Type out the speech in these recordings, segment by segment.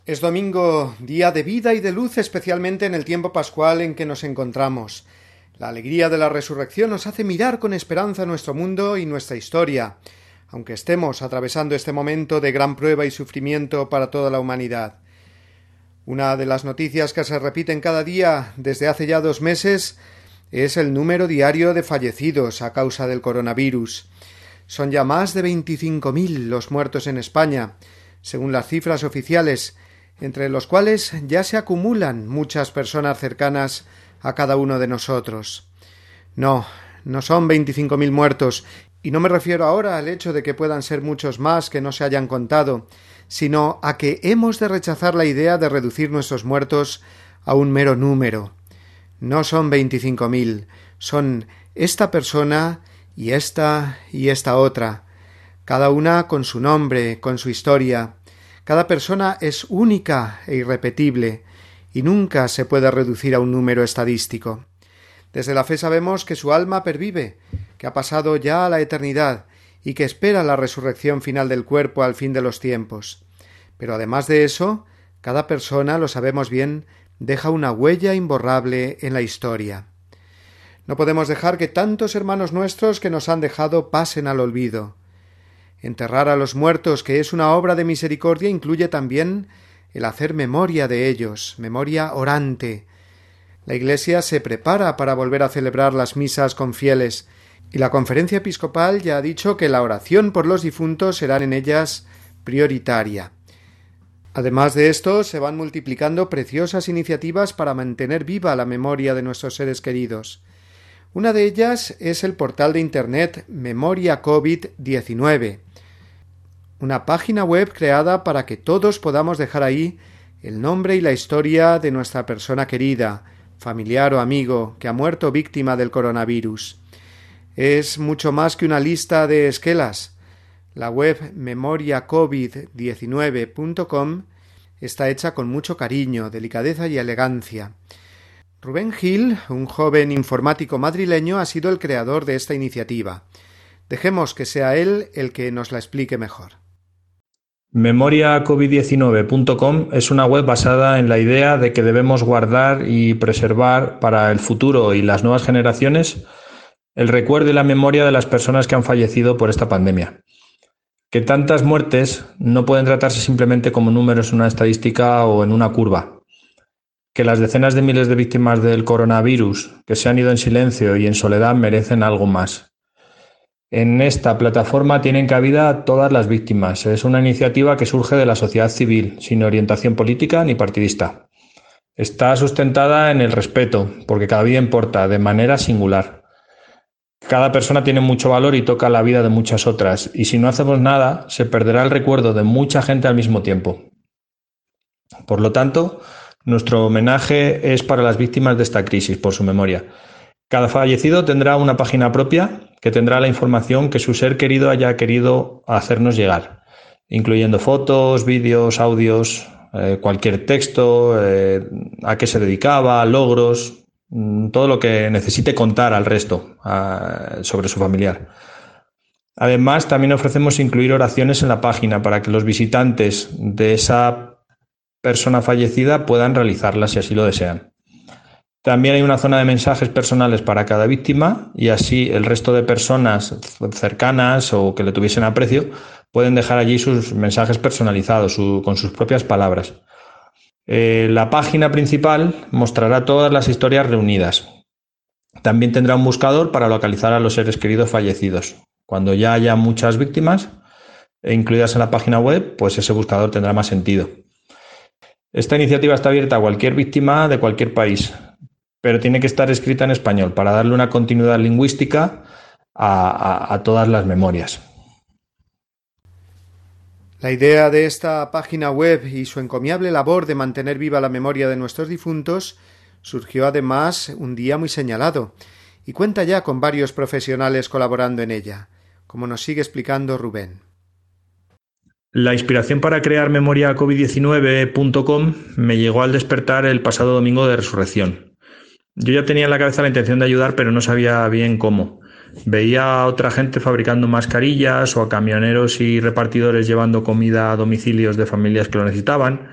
Es domingo, día de vida y de luz, especialmente en el tiempo pascual en que nos encontramos. La alegría de la resurrección nos hace mirar con esperanza nuestro mundo y nuestra historia, aunque estemos atravesando este momento de gran prueba y sufrimiento para toda la humanidad. Una de las noticias que se repiten cada día desde hace ya 2 meses es el número diario de fallecidos a causa del coronavirus. Son ya más de 25.000 los muertos en España, según las cifras oficiales, entre los cuales ya se acumulan muchas personas cercanas a cada uno de nosotros. No son 25.000 muertos, y no me refiero ahora al hecho de que puedan ser muchos más que no se hayan contado, sino a que hemos de rechazar la idea de reducir nuestros muertos a un mero número. No son 25.000, son esta persona y esta otra, cada una con su nombre, con su historia. Cada persona es única e irrepetible, y nunca se puede reducir a un número estadístico. Desde la fe sabemos que su alma pervive, que ha pasado ya a la eternidad, y que espera la resurrección final del cuerpo al fin de los tiempos. Pero además de eso, cada persona, lo sabemos bien, deja una huella imborrable en la historia. No podemos dejar que tantos hermanos nuestros que nos han dejado pasen al olvido. Enterrar a los muertos, que es una obra de misericordia, incluye también el hacer memoria de ellos, memoria orante. La Iglesia se prepara para volver a celebrar las misas con fieles, y la Conferencia Episcopal ya ha dicho que la oración por los difuntos será en ellas prioritaria. Además de esto, se van multiplicando preciosas iniciativas para mantener viva la memoria de nuestros seres queridos. Una de ellas es el portal de Internet Memoria COVID-19, una página web creada para que todos podamos dejar ahí el nombre y la historia de nuestra persona querida, familiar o amigo que ha muerto víctima del coronavirus. Es mucho más que una lista de esquelas. La web memoriacovid19.com está hecha con mucho cariño, delicadeza y elegancia. Rubén Gil, un joven informático madrileño, ha sido el creador de esta iniciativa. Dejemos que sea él el que nos la explique mejor. memoriacovid19.com es una web basada en la idea de que debemos guardar y preservar para el futuro y las nuevas generaciones el recuerdo y la memoria de las personas que han fallecido por esta pandemia. Que tantas muertes no pueden tratarse simplemente como números en una estadística o en una curva. Que las decenas de miles de víctimas del coronavirus que se han ido en silencio y en soledad merecen algo más. En esta plataforma tienen cabida todas las víctimas. Es una iniciativa que surge de la sociedad civil, sin orientación política ni partidista. Está sustentada en el respeto, porque cada vida importa, de manera singular. Cada persona tiene mucho valor y toca la vida de muchas otras, y si no hacemos nada, se perderá el recuerdo de mucha gente al mismo tiempo. Por lo tanto, nuestro homenaje es para las víctimas de esta crisis, por su memoria. Cada fallecido tendrá una página propia que tendrá la información que su ser querido haya querido hacernos llegar, incluyendo fotos, vídeos, audios, cualquier texto, a qué se dedicaba, logros, todo lo que necesite contar al resto sobre su familiar. Además, también ofrecemos incluir oraciones en la página para que los visitantes de esa persona fallecida puedan realizarlas si así lo desean. También hay una zona de mensajes personales para cada víctima y así el resto de personas cercanas o que le tuviesen aprecio pueden dejar allí sus mensajes personalizados con sus propias palabras. La página principal mostrará todas las historias reunidas. También tendrá un buscador para localizar a los seres queridos fallecidos. Cuando ya haya muchas víctimas incluidas en la página web, pues ese buscador tendrá más sentido. Esta iniciativa está abierta a cualquier víctima de cualquier país, pero tiene que estar escrita en español para darle una continuidad lingüística a todas las memorias. La idea de esta página web y su encomiable labor de mantener viva la memoria de nuestros difuntos surgió además un día muy señalado y cuenta ya con varios profesionales colaborando en ella, como nos sigue explicando Rubén. La inspiración para crear memoriacovid19.com me llegó al despertar el pasado domingo de Resurrección. Yo ya tenía en la cabeza la intención de ayudar, pero no sabía bien cómo. Veía a otra gente fabricando mascarillas o a camioneros y repartidores llevando comida a domicilios de familias que lo necesitaban,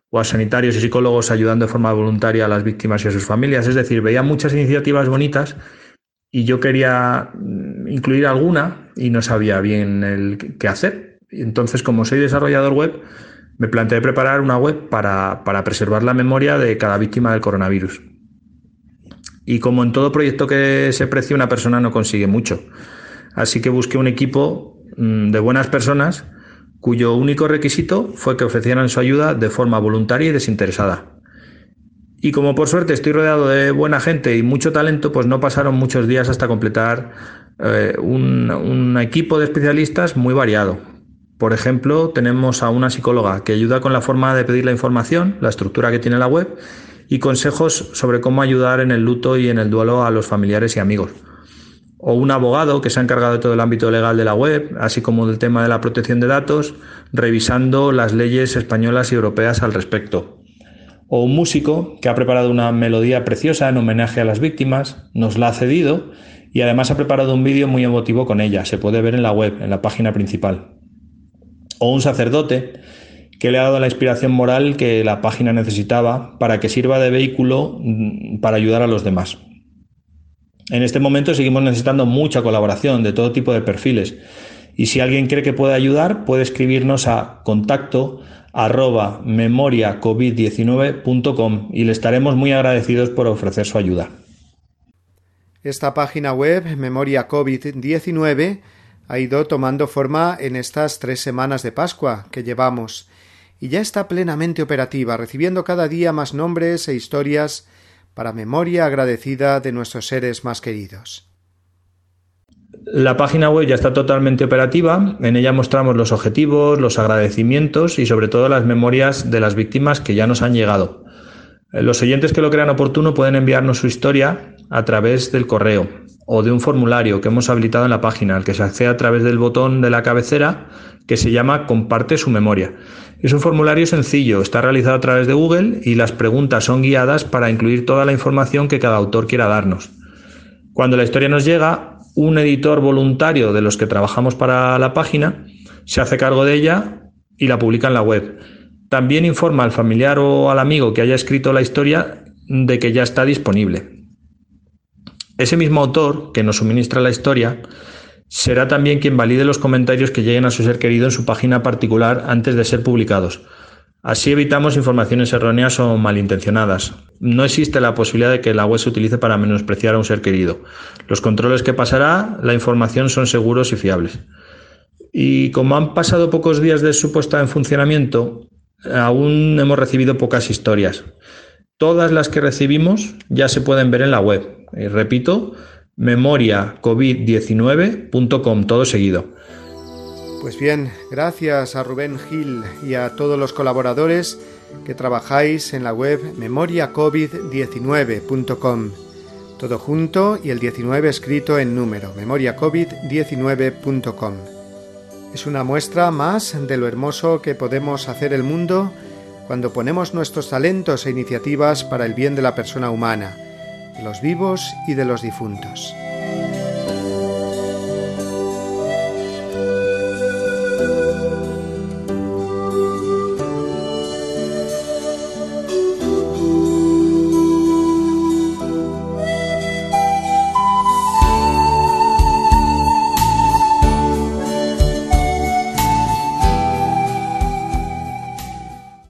o a sanitarios y psicólogos ayudando de forma voluntaria a las víctimas y a sus familias. Es decir, veía muchas iniciativas bonitas y yo quería incluir alguna y no sabía bien qué hacer. Entonces, como soy desarrollador web, me planteé preparar una web para preservar la memoria de cada víctima del coronavirus. Y como en todo proyecto que se precie, una persona no consigue mucho. Así que busqué un equipo de buenas personas cuyo único requisito fue que ofrecieran su ayuda de forma voluntaria y desinteresada. Y como por suerte estoy rodeado de buena gente y mucho talento, pues no pasaron muchos días hasta completar un equipo de especialistas muy variado. Por ejemplo, tenemos a una psicóloga que ayuda con la forma de pedir la información, la estructura que tiene la web y consejos sobre cómo ayudar en el luto y en el duelo a los familiares y amigos. O un abogado que se ha encargado de todo el ámbito legal de la web, así como del tema de la protección de datos, revisando las leyes españolas y europeas al respecto. O un músico que ha preparado una melodía preciosa en homenaje a las víctimas, nos la ha cedido y además ha preparado un vídeo muy emotivo con ella, se puede ver en la web, en la página principal. O un sacerdote que le ha dado la inspiración moral que la página necesitaba para que sirva de vehículo para ayudar a los demás. En este momento seguimos necesitando mucha colaboración de todo tipo de perfiles y si alguien cree que puede ayudar puede escribirnos a contacto@memoriacovid19.com y le estaremos muy agradecidos por ofrecer su ayuda. Esta página web, Memoria COVID-19, ha ido tomando forma en estas 3 semanas de Pascua que llevamos y ya está plenamente operativa, recibiendo cada día más nombres e historias para memoria agradecida de nuestros seres más queridos. La página web ya está totalmente operativa, en ella mostramos los objetivos, los agradecimientos y sobre todo las memorias de las víctimas que ya nos han llegado. Los oyentes que lo crean oportuno pueden enviarnos su historia a través del correo o de un formulario que hemos habilitado en la página, al que se accede a través del botón de la cabecera que se llama Comparte su memoria. Es un formulario sencillo, está realizado a través de Google y las preguntas son guiadas para incluir toda la información que cada autor quiera darnos. Cuando la historia nos llega, un editor voluntario de los que trabajamos para la página se hace cargo de ella y la publica en la web. También informa al familiar o al amigo que haya escrito la historia de que ya está disponible. Ese mismo autor que nos suministra la historia será también quien valide los comentarios que lleguen a su ser querido en su página particular antes de ser publicados. Así evitamos informaciones erróneas o malintencionadas. No existe la posibilidad de que la web se utilice para menospreciar a un ser querido. Los controles que pasará la información son seguros y fiables. Y como han pasado pocos días de su puesta en funcionamiento, aún hemos recibido pocas historias. Todas las que recibimos ya se pueden ver en la web. Repito, memoriacovid19.com, todo seguido. Pues bien, gracias a Rubén Gil y a todos los colaboradores que trabajáis en la web memoriacovid19.com. Todo junto y el 19 escrito en número, memoriacovid19.com. Es una muestra más de lo hermoso que podemos hacer el mundo cuando ponemos nuestros talentos e iniciativas para el bien de la persona humana, de los vivos y de los difuntos.